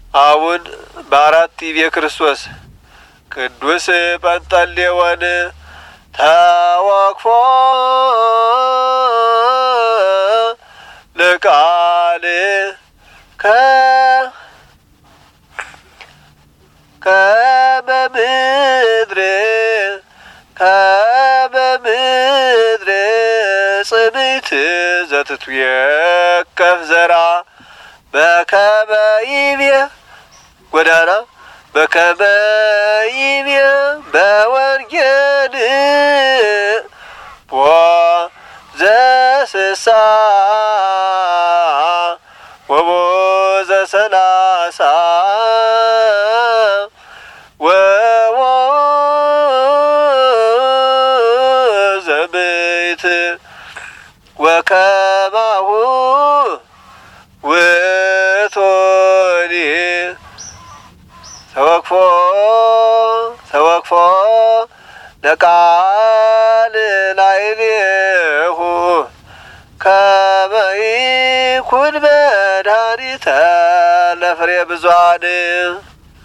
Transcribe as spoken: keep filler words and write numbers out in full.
አሁን በአራት ይቤ ክርስቶስ ቅዱስ ጰንጠሌዎን ተወክፎ ለቃል ከ ከመምድር ከመምድር ጽንዕት ዘትትዌከፍ ዘራ በከመ ይቤ ጎዳና በከመ ይቤ በወንጌል ቦ ዘስሳ ወቦ ዘሰላሳ ወቦ ዘምዕት ወከማሁ ውእቶኒ ተወክፎ ተወክፎ ለቃል ላዕሌሁ ከመ ይኩን መድኃኒተ ለፍሬ ብዙኃን